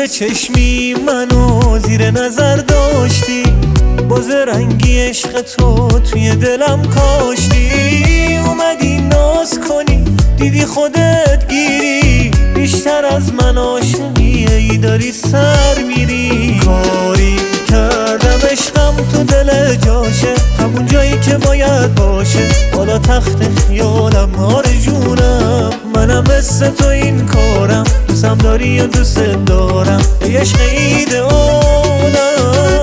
چشمی منو زیر نظر داشتی، باز رنگی عشق تو توی دلم کاشتی. اومدی ناز کنی دیدی خودت گیری، بیشتر از من عاشقی ای داری سر میری. کاری کردم عشقم تو دل جاشه، همون جایی که باید باشه، بالا تخت خیالم آرزونم. منم مثل تو این کارم، دوستم داری و دوست دارم ای عشق ایده‌آلم.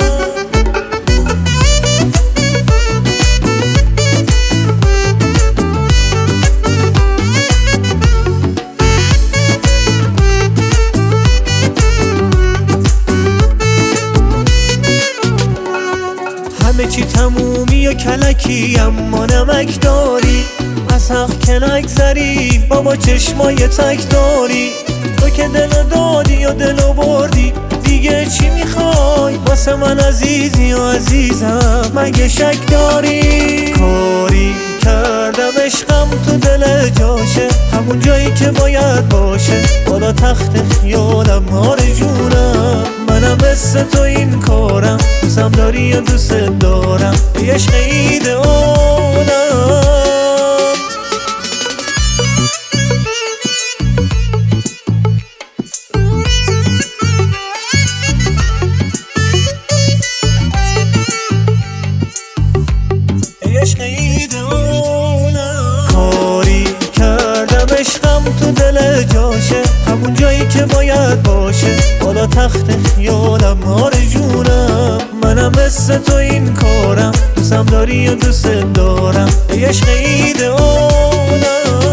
همه چی تمومی و کلکی اما نمک داری، از حق که نگذری بابا چشمای تک داری. تو که دلو دادی و دلو بردی، دیگه چی میخوای واسه من عزیزی و عزیزم مگه شک داری؟ کاری کردم عشقم تو دل جاشه، همون جایی که باید باشه، بالا تخت خیالم آرزونم. منم مثل تو این کارم، دوستم داری و دوست دارم ای عشق ایده‌آلم. عشق ایده‌آلم. کاری کردم عشقم تو دل جاشه، همون جایی که باید باشه، بالا تخت خیالم آرزونم. منم مثل تو این کارم، دوستم داری و دوست دارم ای عشق ایده‌آلم.